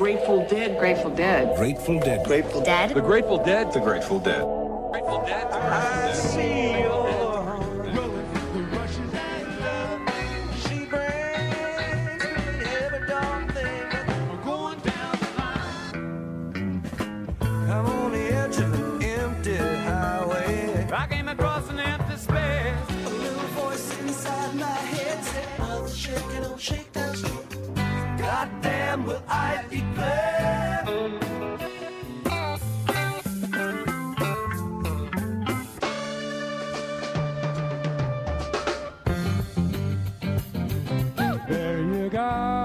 Grateful Dead. Grateful Dead. Grateful Dead. Grateful Dead. The Grateful Dead. The Grateful Dead. Grateful Dead. I see your she brings me every dark thing. We're going down the line. I'm on the edge of an empty highway. I came across an empty space. A little voice inside my head said, "Mother, shake it, don't shake that shit. Goddamn, will I be glad?" There you go.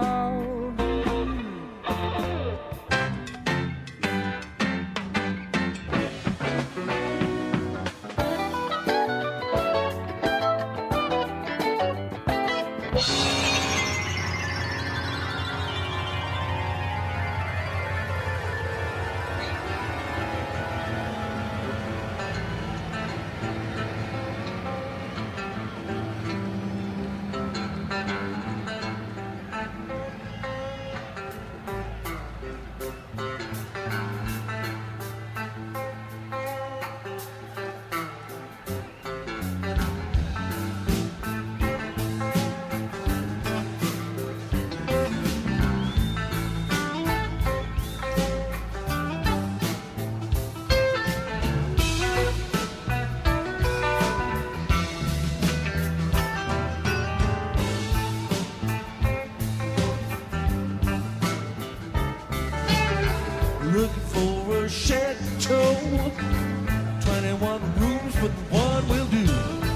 Looking for a chateau, 21 rooms, but one will do.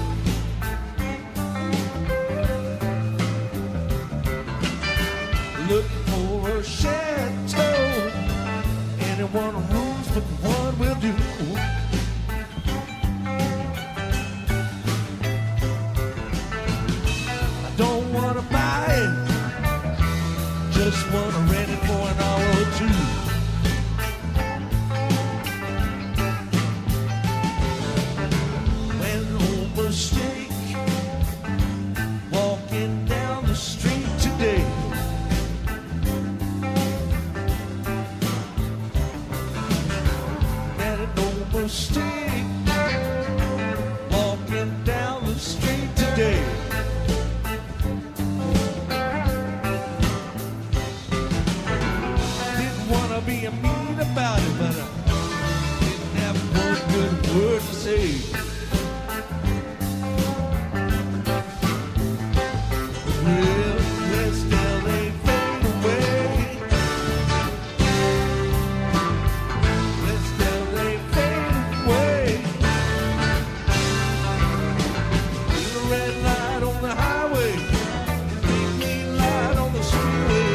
Looking for a chateau, 21 rooms, but one will do. I don't want to buy it, just want to rent it for an hour or two. Mistake walking down the street today. Made no mistake walking down the street today. Didn't wanna be mean about it, but I didn't have one good word to say. Well, let's tell they fade away. Let's tell they fade away. Little red light on the highway, big green light on the freeway.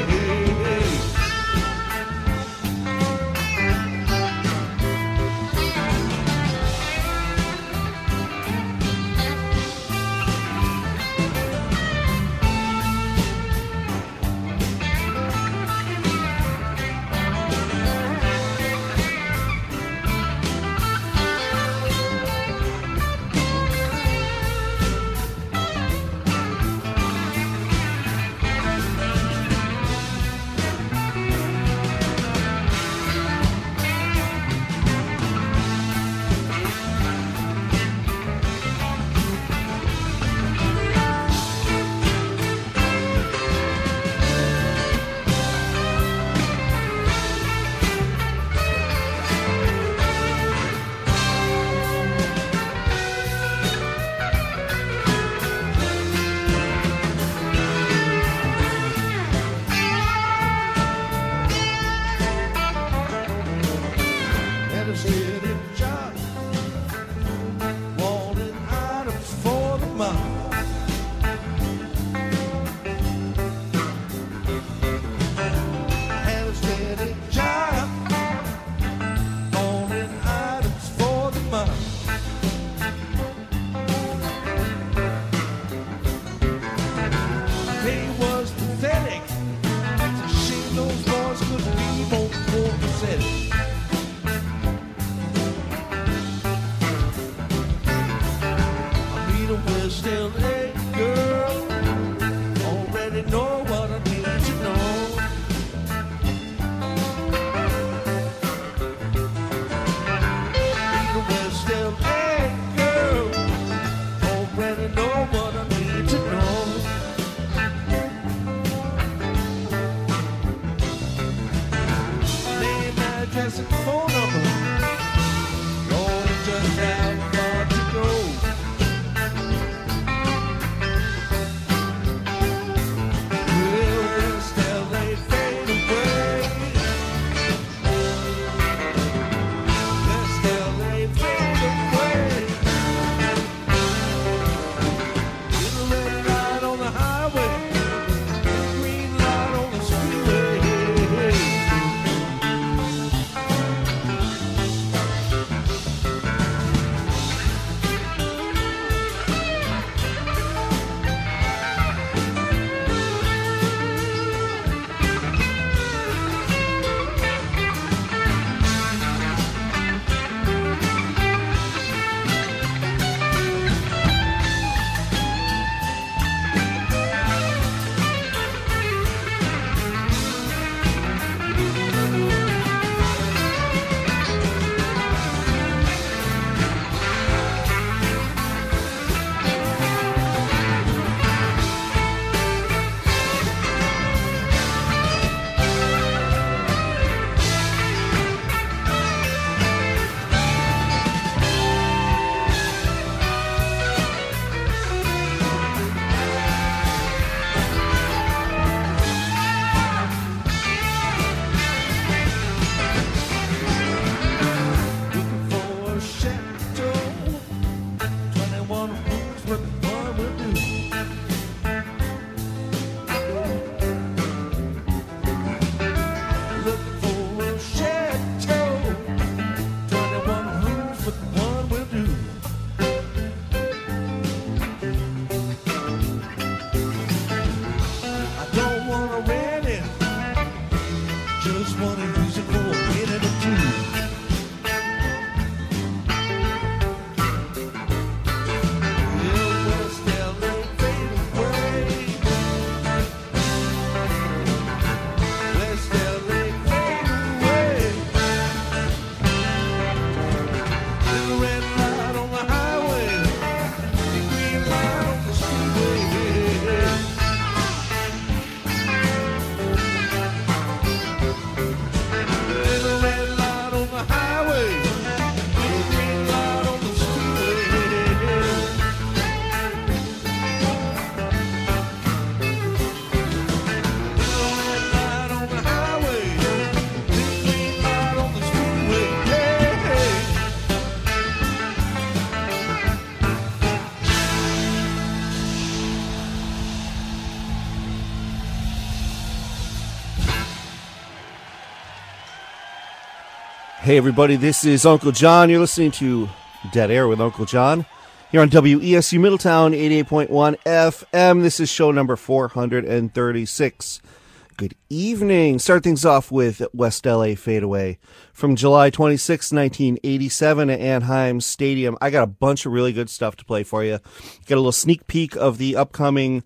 still ain't girl. Already know what I need to know. Name, address, and phone number. Don't just have far to go. Well, still they fade away. Still they fade away. Little red light on the highway, green light on the freeway. Hey everybody, this is Uncle John. You're listening to Dead Air with Uncle John here on WESU Middletown 88.1 FM. This is show number 436. Good evening. Start things off with West LA Fadeaway from July 26, 1987 at Anaheim Stadium. I got a bunch of really good stuff to play for you. Got a little sneak peek of the upcoming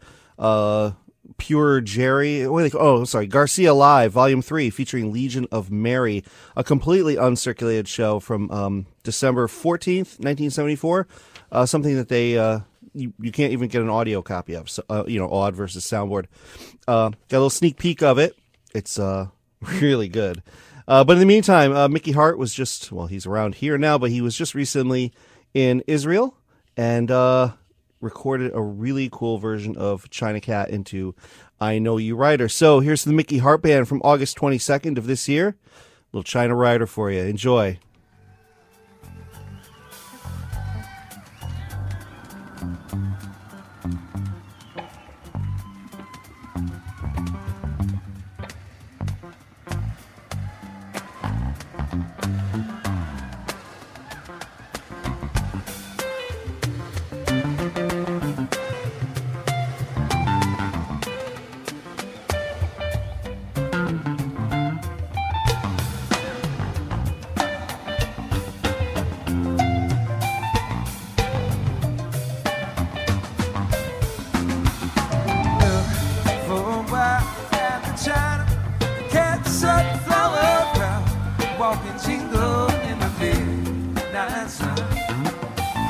Pure Jerry, Garcia Live, Volume 3, featuring Legion of Mary, a completely uncirculated show from December 14th, 1974, something that they, you can't even get an audio copy of, so, Odd versus Soundboard. Got a little sneak peek of it. It's really good. But in the meantime, Mickey Hart was he's around here now, but he was just recently in Israel, and recorded a really cool version of China Cat into I Know You Rider. So here's the Mickey Hart Band from August 22nd of this year. Little China Rider for you. Enjoy.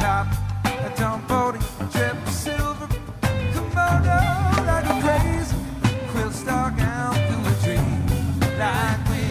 top, a Tom Bodie, drip silver, kimono like a crazy, quilt stalk out through a dream like me.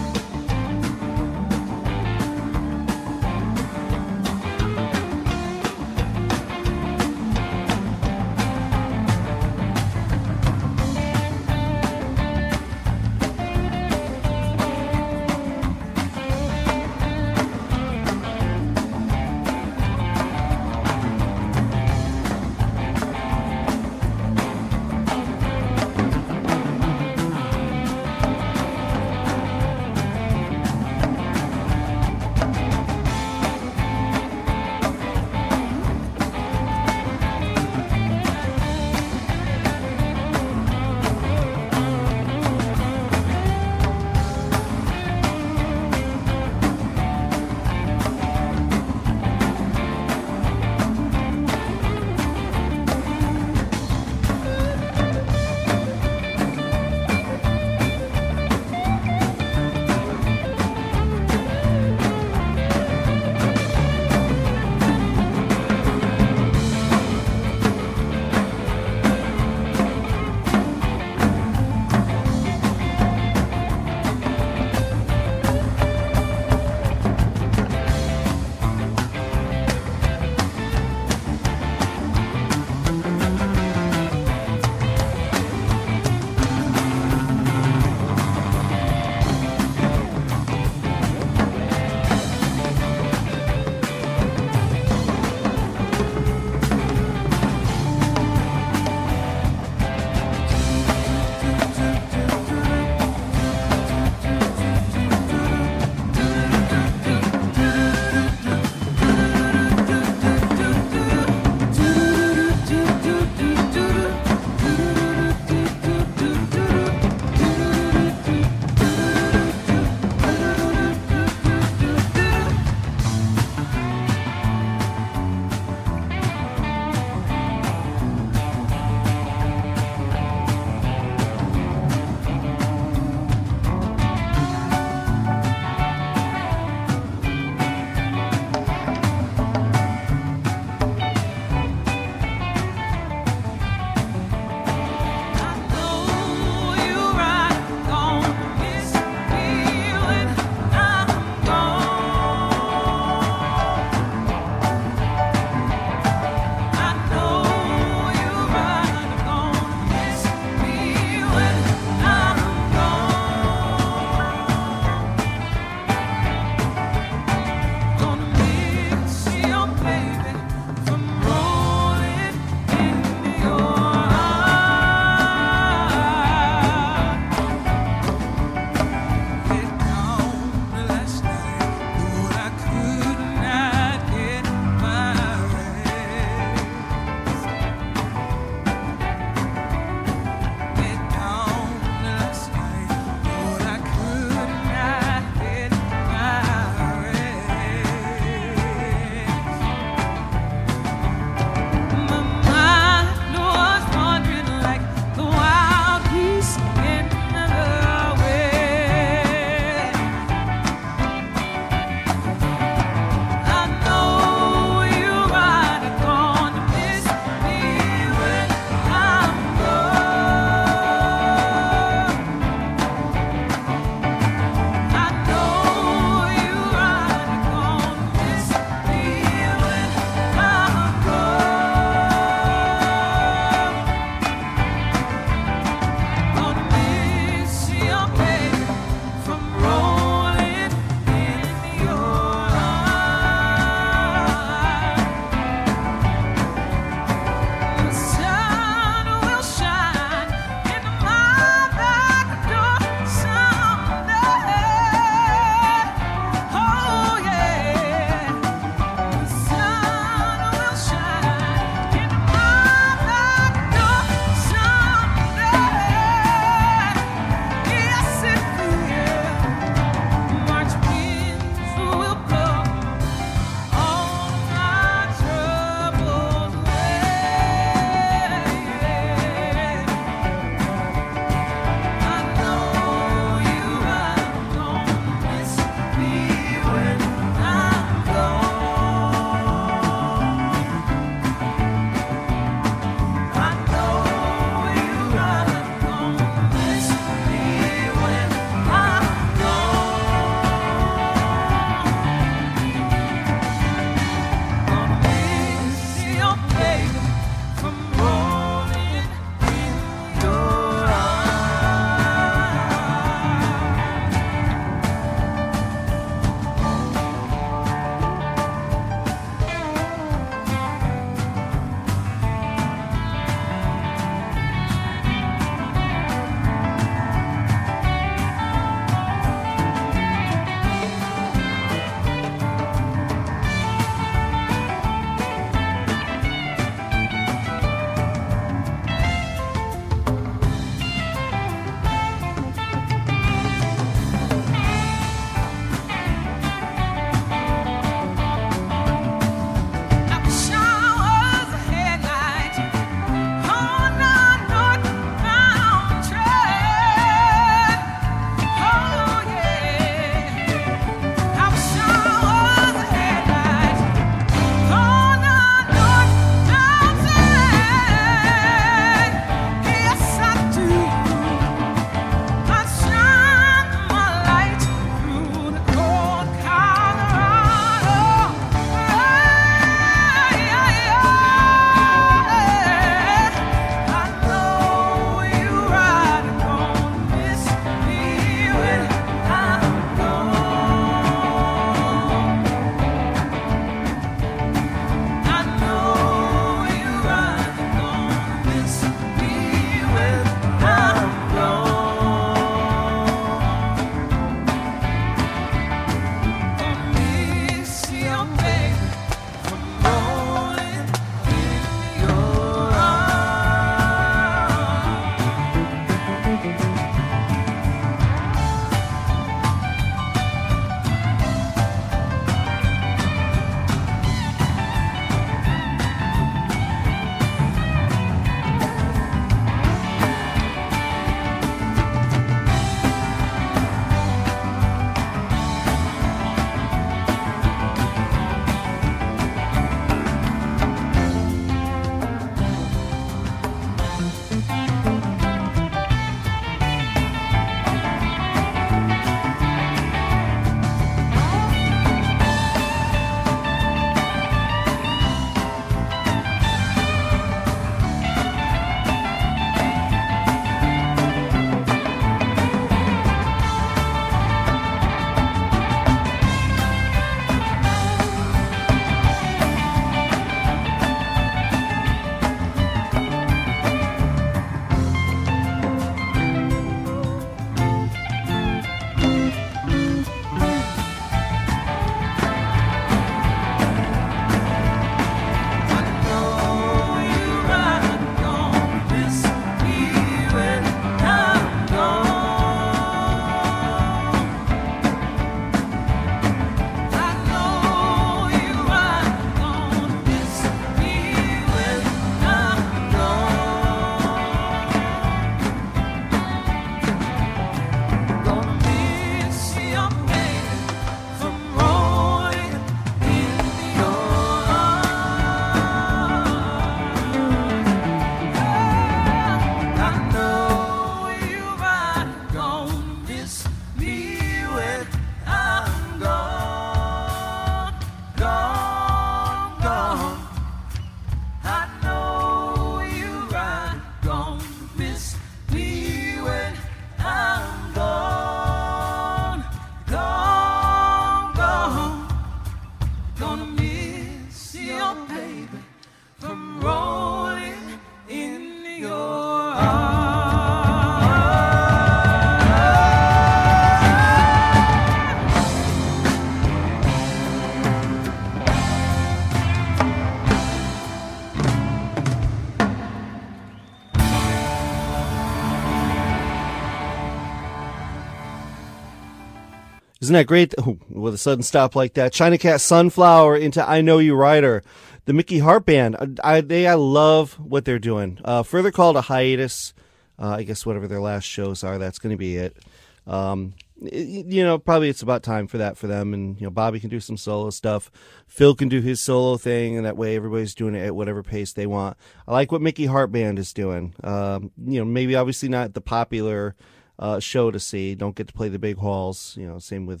Isn't that great? Ooh, with a sudden stop like that. China Cat Sunflower into I Know You Rider. The Mickey Hart Band. I love what they're doing. Further called a hiatus. I guess whatever their last shows are, that's going to be it. Probably it's about time for that for them. And, Bobby can do some solo stuff. Phil can do his solo thing, and that way everybody's doing it at whatever pace they want. I like what Mickey Hart Band is doing. Maybe obviously not the popular show to see. Don't get to play the big halls. Same with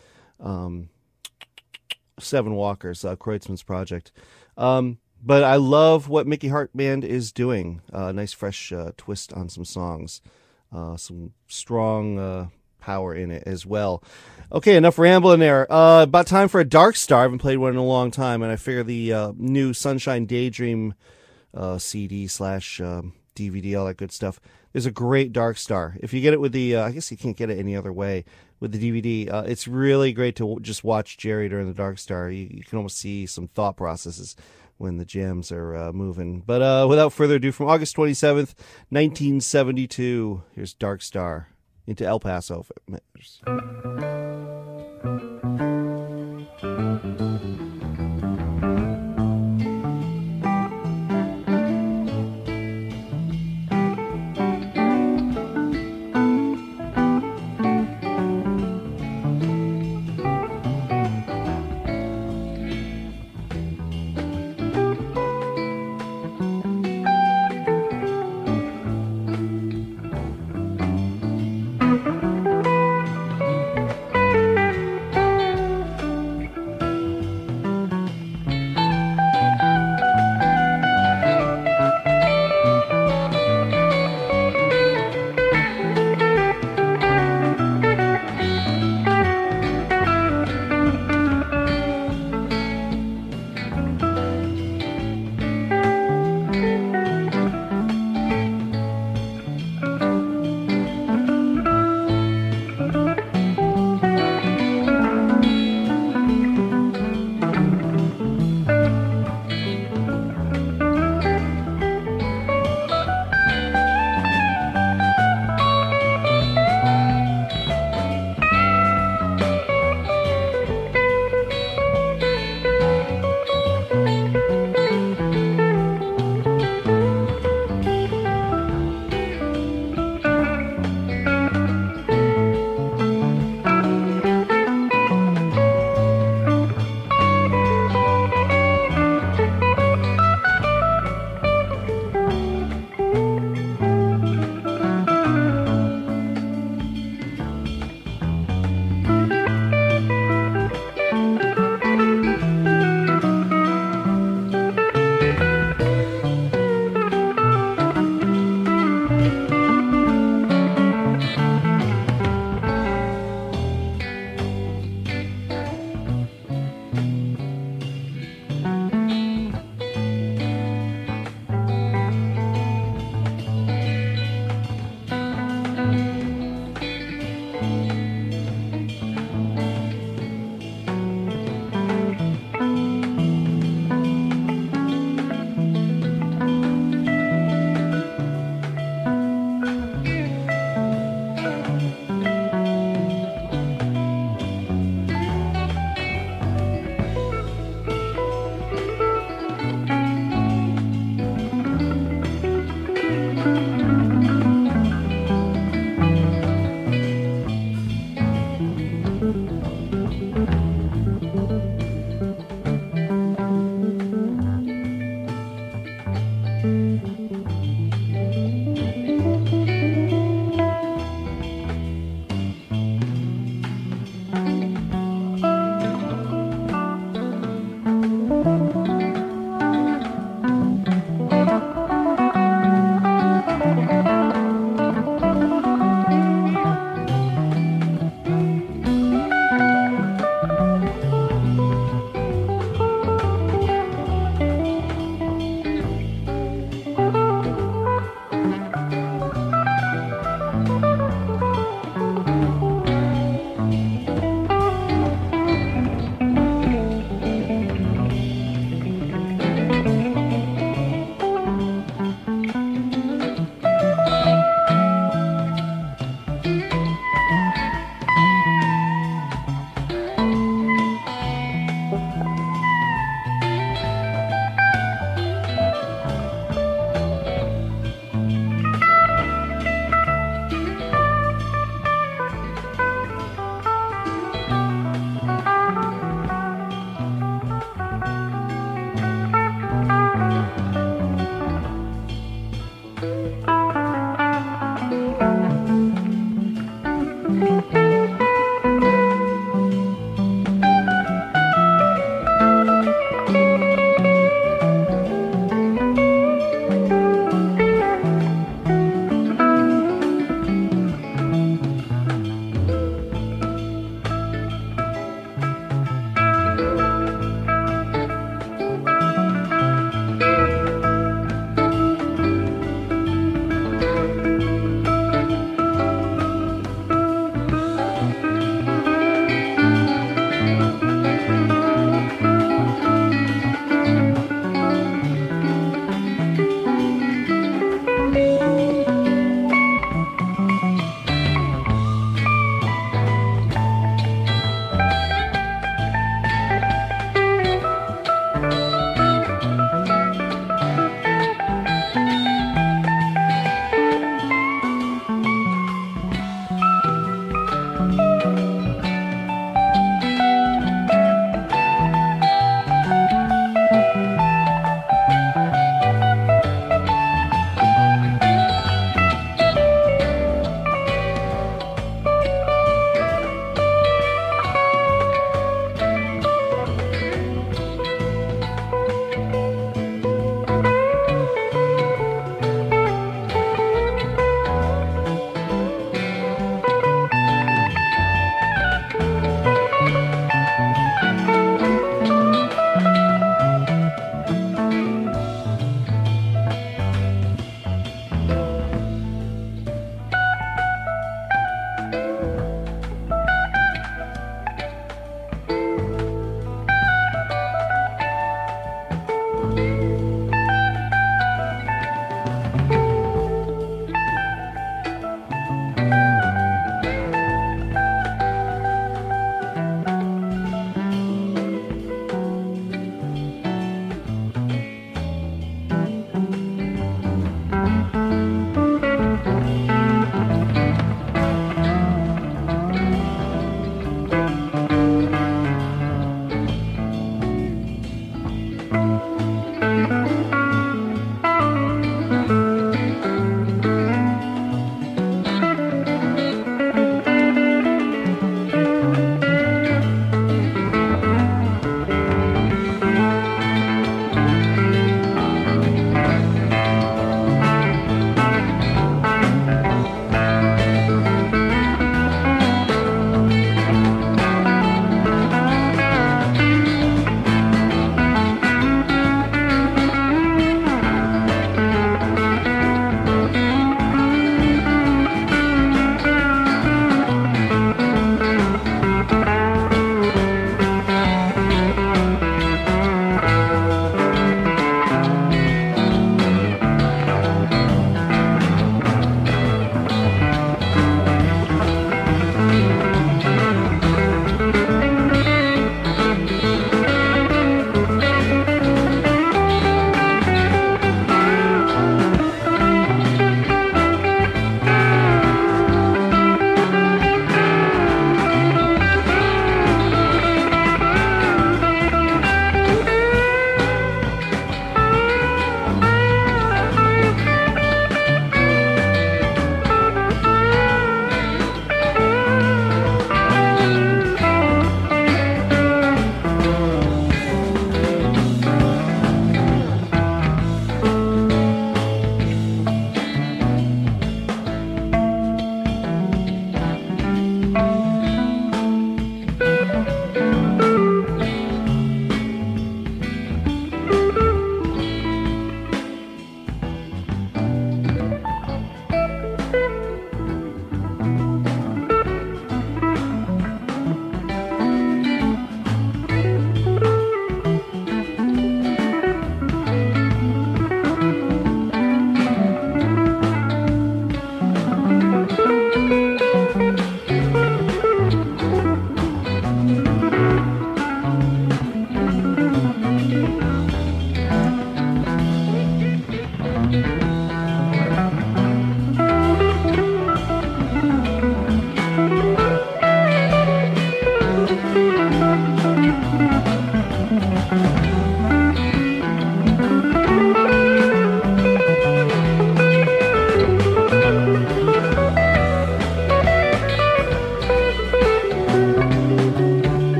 Seven Walkers, Kreutzmann's project. But I love what Mickey Hart Band is doing. Nice fresh twist on some songs. Some strong power in it as well. Okay, enough rambling there. About time for a Dark Star. I haven't played one in a long time, and I figure the new Sunshine Daydream CD/DVD, all that good stuff. There's a great Dark Star. If you get it with the, I guess you can't get it any other way, with the DVD, it's really great to just watch Jerry during the Dark Star. You can almost see some thought processes when the jams are moving. But without further ado, from August 27th, 1972, here's Dark Star into El Paso, if it matters.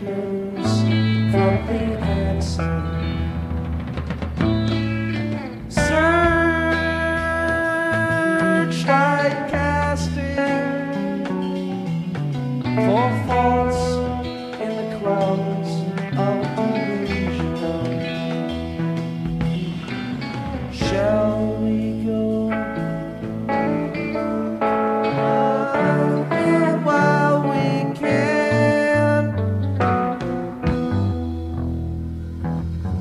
clues from the answer. Searchlight casting for faults in the clouds of illusion. Shall we go while we can?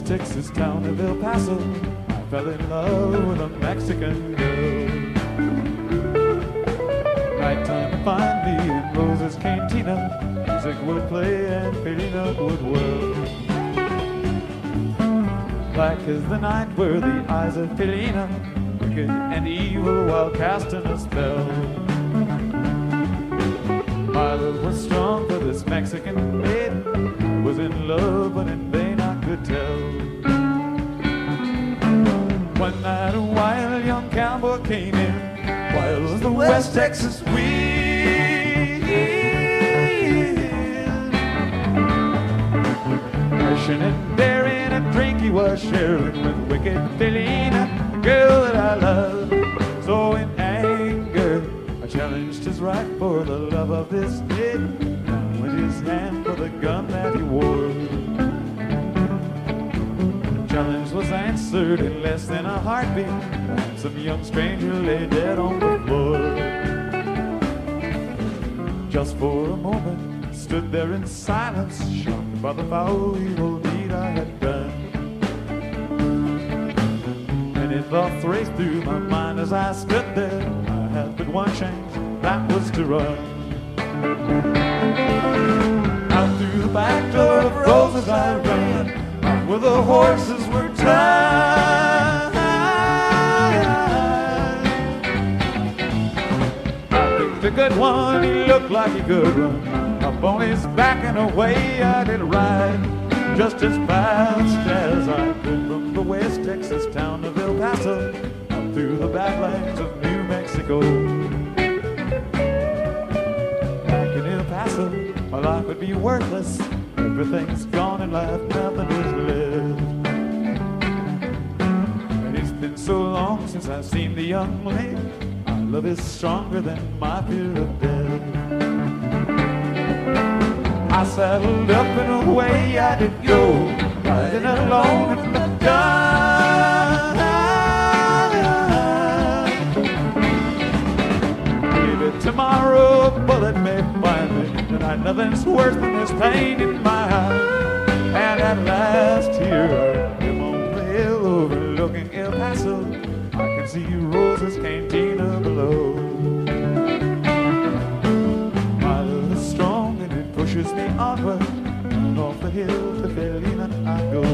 West Texas town of El Paso, I fell in love with a Mexican girl. Right time to find me in Rose's Cantina. Music would play and Felina would whirl. Black as the night were the eyes of Felina, wicked and evil while casting a spell. My love was strong for this Mexican maiden, was in love but in vain I could tell. One night a wild young cowboy came in, wild as the West Texas wind. Rushing and daring a drink he was sharing with wicked Felina, the girl that I love. So in anger I challenged his right for the love of this maiden. Down went his hand for the gun that he wore. The challenge was answered in less than a heartbeat, and some young stranger lay dead on the floor. Just for a moment I stood there in silence, shocked by the foul evil deed I had done. Many thoughts raced through my mind as I stood there. I had but one chance, that was to run. Out through the back door of Roses I ran, out where the horses were tied. I picked a good one, he looked like he could run. Up on his back and away I did ride, just as fast as I could from the West Texas town of El Paso, up through the backlands of New Mexico. Back in El Paso, my life would be worthless. Everything's gone in life, nothing is left. And it's been so long since I've seen the young lady. My love is stronger than my fear of death. I saddled up and away I did go, riding alone in the dark. Maybe tomorrow a bullet may find me, tonight nothing's worse than this pain in my heart. And at last here I am on the hill overlooking El Paso. I can see Rose's Cantina below. Pushes me onward, and off the hill to Felina I go.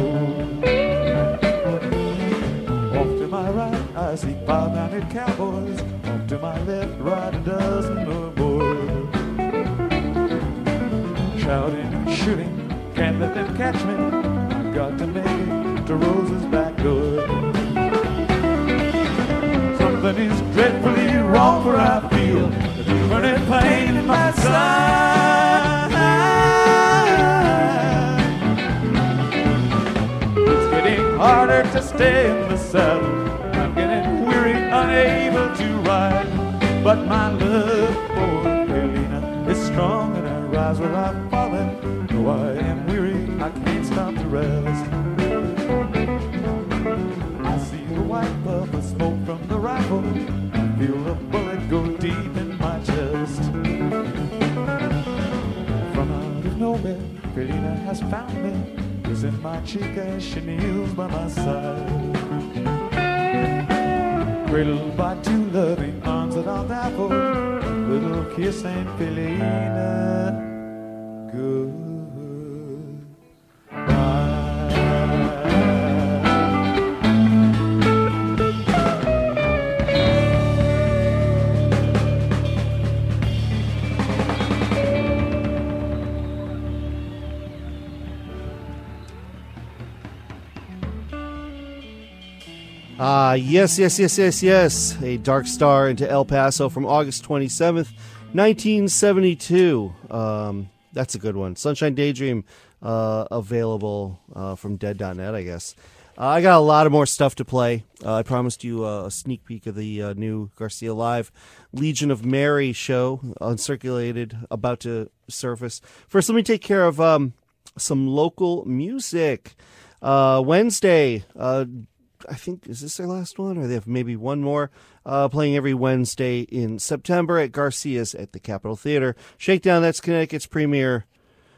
Off to my right I see 5 mounted cowboys, off to my left ride a dozen or more. Shouting and shooting, can't let them catch me, I've got to make it to Rose's back door. Something is dreadfully wrong, for I feel the burning pain in my side. Harder to stay in the saddle, I'm getting weary, unable to ride. But my love for Felina is strong, and I rise where I've fallen. Though I am weary, I can't stop to rest. I see the white puff of smoke from the rifle, I feel a bullet go deep in my chest. From out of nowhere, Felina has found me, in my cheek as she kneels by my side. Cradled by 2 loving arms that I'll die for, a little kiss ain't Felina good. Yes. A Dark Star into El Paso from August 27th, 1972. That's a good one. Sunshine Daydream, available from Dead.net, I guess. I got a lot of more stuff to play. I promised you a sneak peek of the new Garcia Live Legion of Mary show, uncirculated, about to surface. First, let me take care of some local music. Wednesday, I think, is this their last one? Or they have maybe one more playing every Wednesday in September at Garcia's at the Capitol Theater. Shakedown, that's Connecticut's premier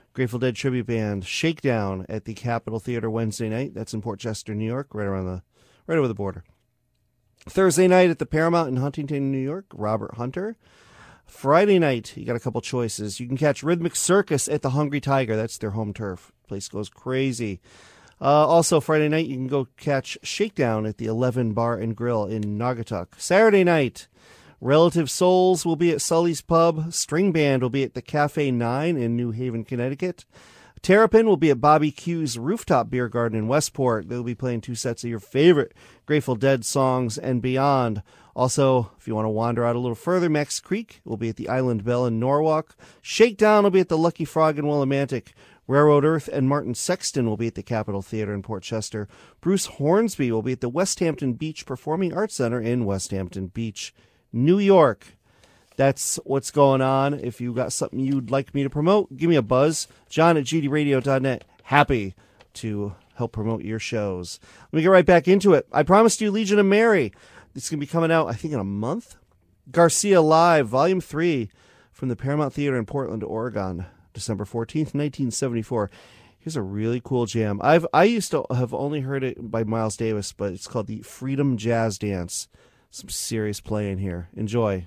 Grateful Dead tribute band Shakedown at the Capitol Theater Wednesday night. That's in Port Chester, New York, right over the border. Thursday night at the Paramount in Huntington, New York, Robert Hunter. Friday night, you got a couple choices. You can catch Rhythmic Circus at the Hungry Tiger. That's their home turf. Place goes crazy. Also, Friday night, you can go catch Shakedown at the 11 Bar and Grill in Naugatuck. Saturday night, Relative Souls will be at Sully's Pub. String Band will be at the Cafe 9 in New Haven, Connecticut. Terrapin will be at Bobby Q's Rooftop Beer Garden in Westport. They'll be playing 2 sets of your favorite Grateful Dead songs and beyond. Also, if you want to wander out a little further, Max Creek will be at the Island Bell in Norwalk. Shakedown will be at the Lucky Frog in Willimantic. Railroad Earth and Martin Sexton will be at the Capitol Theater in Port Chester. Bruce Hornsby will be at the Westhampton Beach Performing Arts Center in Westhampton Beach, New York. That's what's going on. If you got something you'd like me to promote, give me a buzz. John at gdradio.net. Happy to help promote your shows. Let me get right back into it. I promised you Legion of Mary. It's going to be coming out, I think, in a month. Garcia Live, Volume 3, from the Paramount Theater in Portland, Oregon, December 14th, 1974. Here's a really cool jam. I used to have only heard it by Miles Davis, but it's called the Freedom Jazz Dance. Some serious playing here. Enjoy.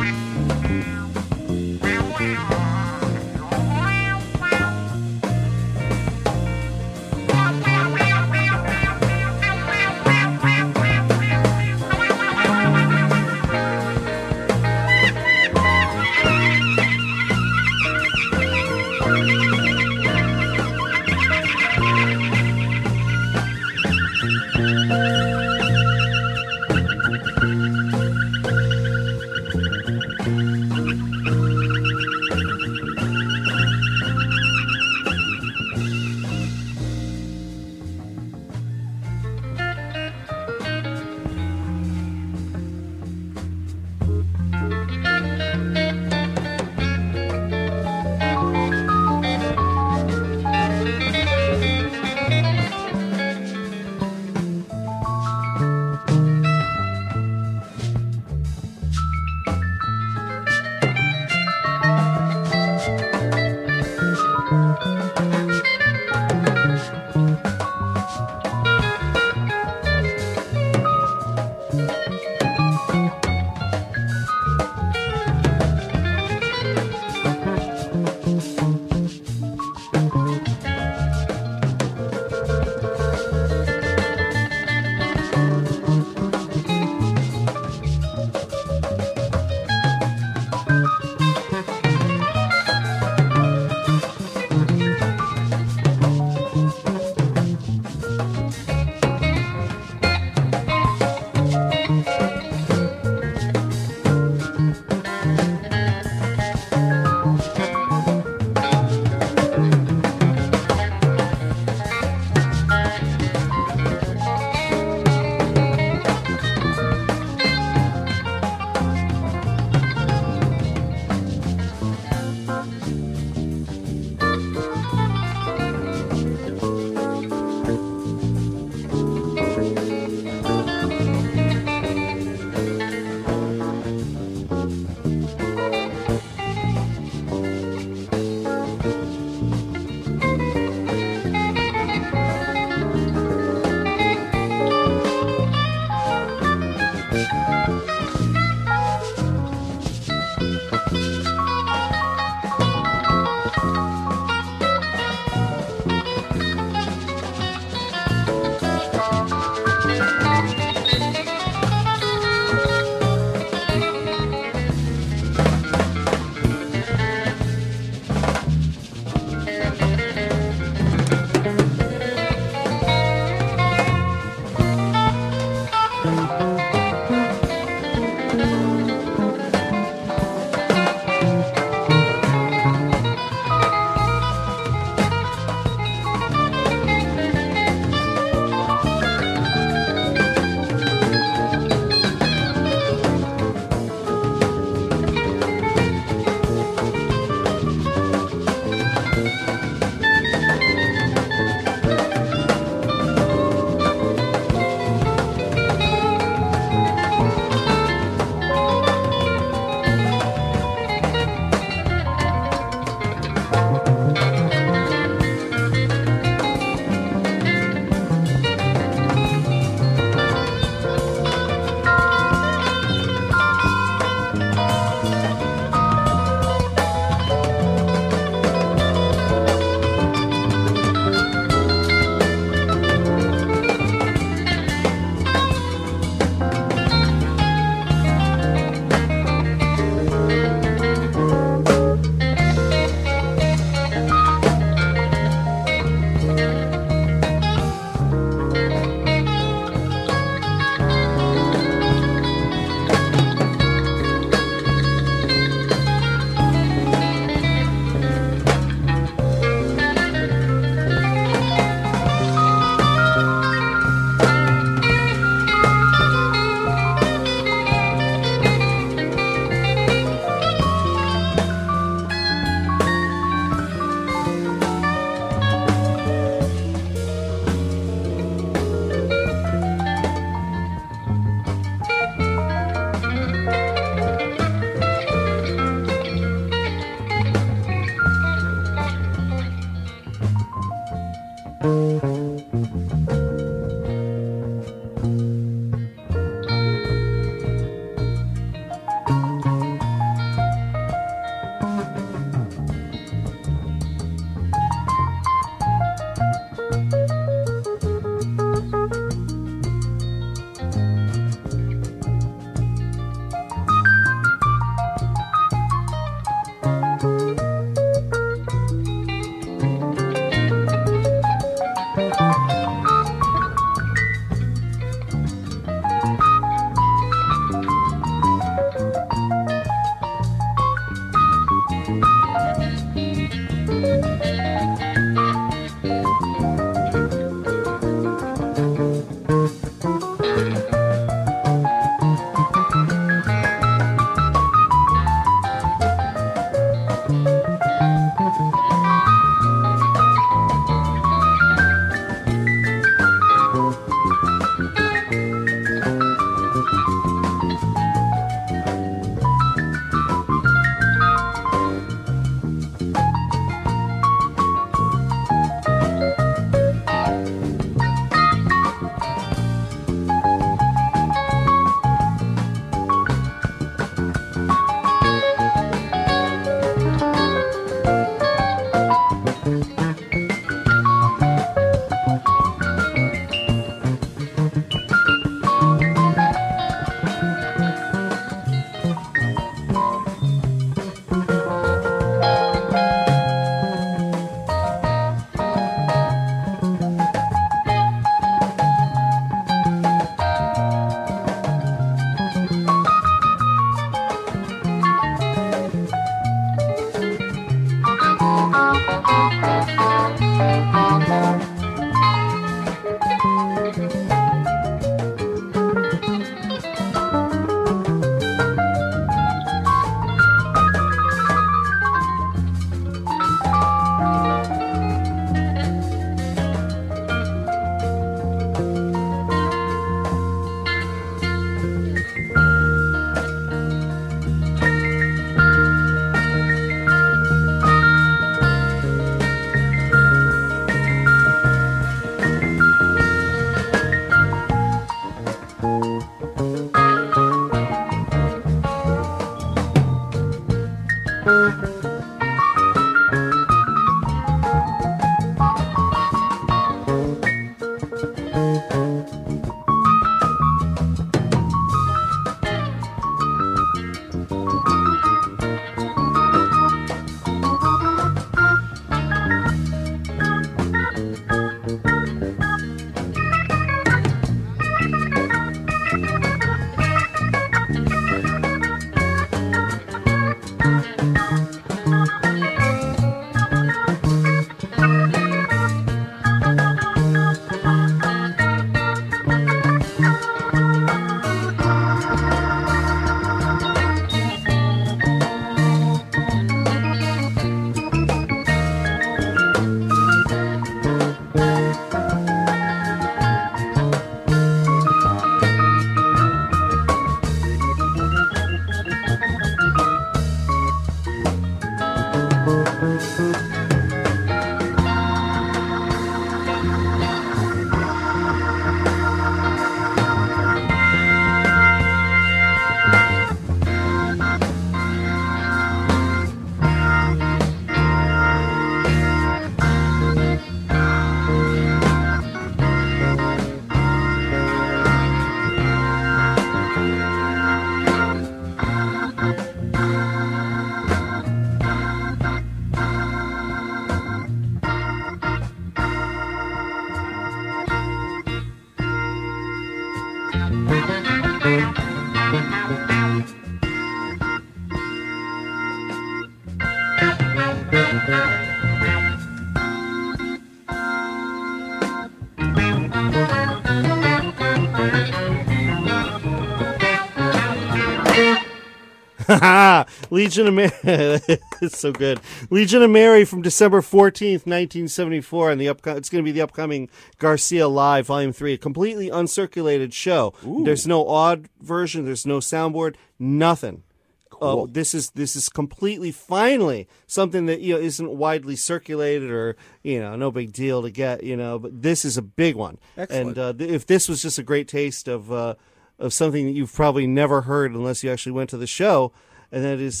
Legion of Mary. It's so good. Legion of Mary from December 14th, 1974. And it's going to be the upcoming Garcia Live, Volume 3. A completely uncirculated show. Ooh. There's no odd version. There's no soundboard. Nothing. Cool. This is completely, finally, something that isn't widely circulated or no big deal to get. But this is a big one. Excellent. And if this was just a great taste of something that you've probably never heard unless you actually went to the show, and that is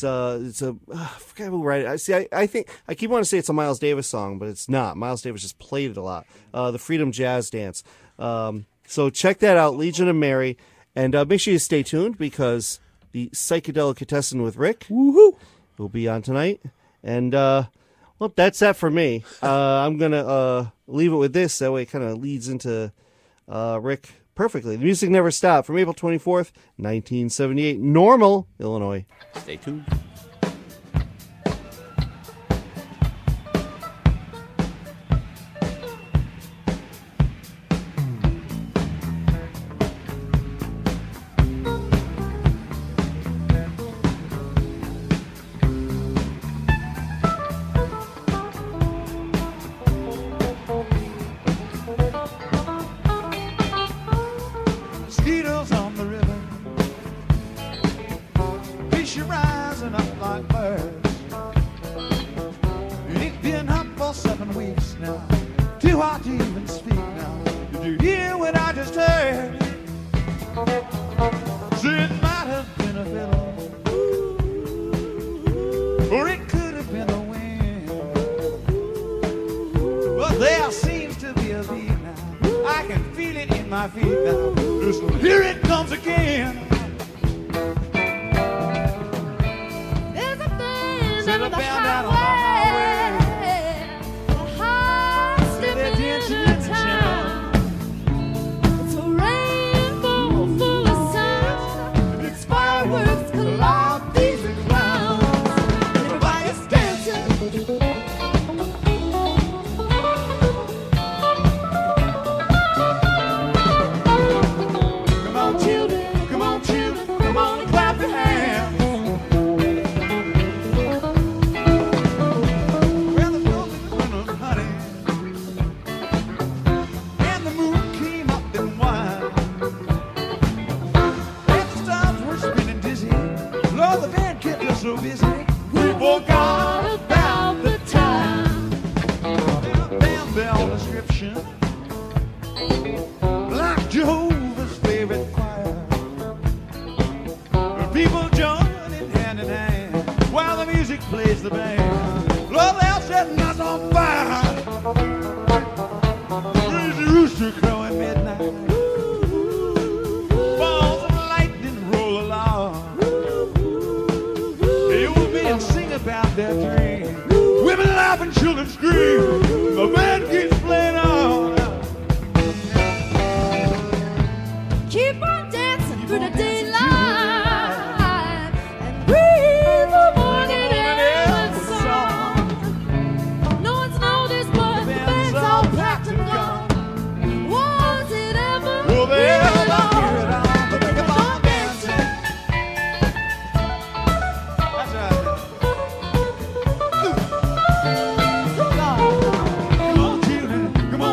I forget who wrote it. I think I keep wanting to say it's a Miles Davis song, but it's not. Miles Davis just played it a lot. The Freedom Jazz Dance. So check that out, Legion of Mary, and make sure you stay tuned because the Psychedelicatessen with Rick will be on tonight. And well, that's that for me. I'm gonna leave it with this. That way, it kind of leads into Rick perfectly. The Music Never Stopped from April 24th, 1978, Normal, Illinois. Stay tuned. Mosquitoes on the river, fish are rising up like birds. It's been hot for 7 weeks now, too hot to even speak now. Did you hear what I just heard? So it might have been a fiddle, or it could have been a wind. But there seems to be a beat now, I can feel it in my feet now. Listen, here it comes again. There's a band Set on a the band out on highway, the hottest Give in attention the in the town. It's a rainbow full of plays the band. Love thou setting us on fire. Crazy rooster crowing midnight. Balls of lightning roll along. The old men sing about their dreams. Women laugh and children scream. The band keeps playing on. Keep on dancing through the daylight and breathe the morning air song. No one's noticed, but the band's all packed and gone. Was it ever Will they real ever long? hear it on? But they keep on dancing. That's right. Come on, children. Come on,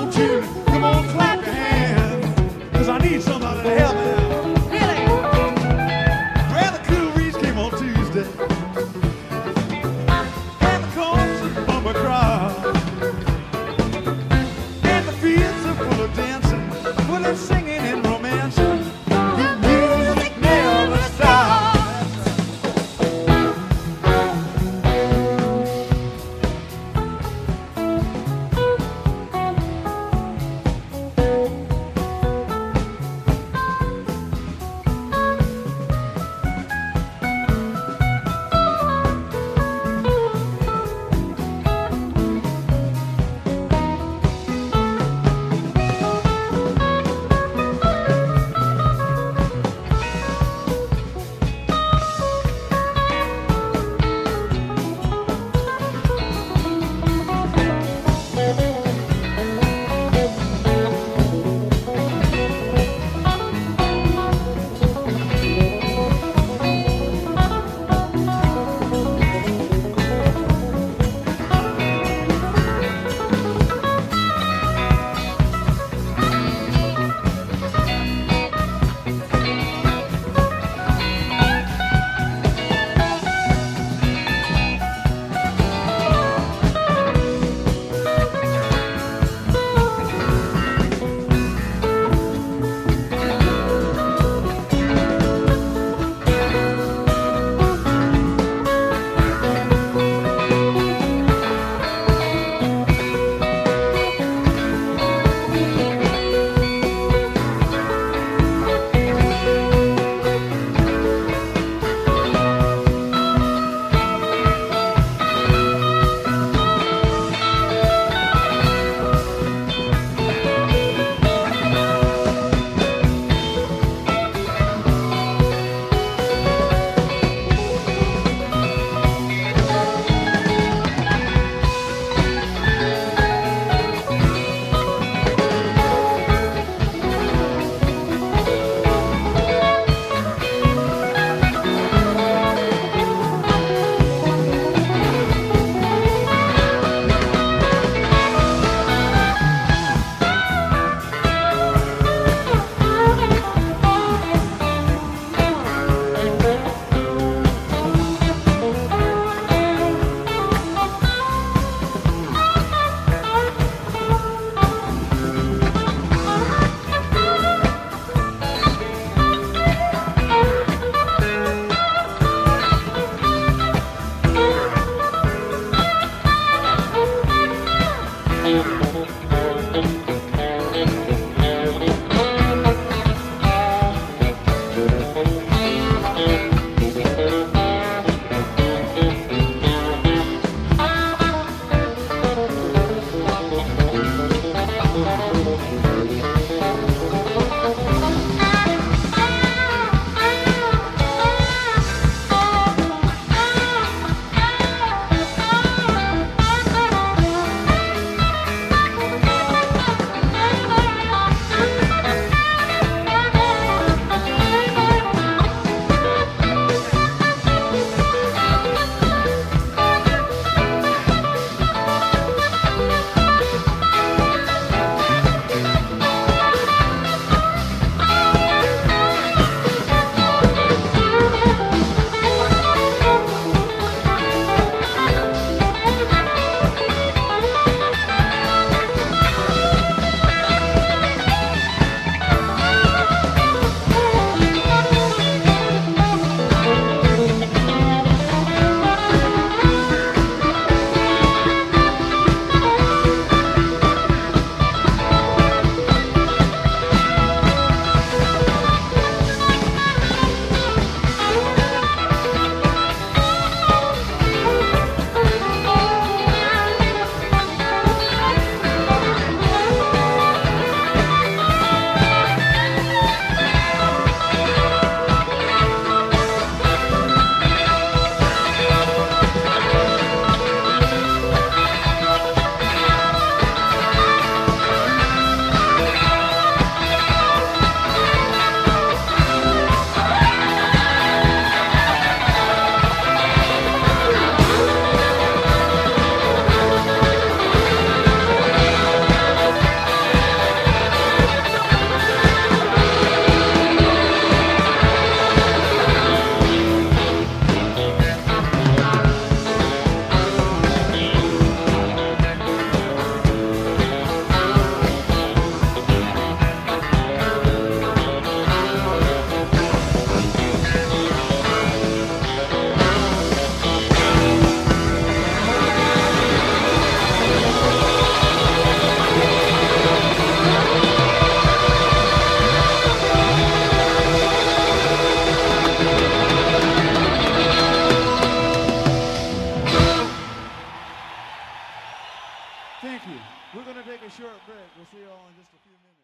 Thank you. We're going to take a short break. We'll see you all in just a few minutes.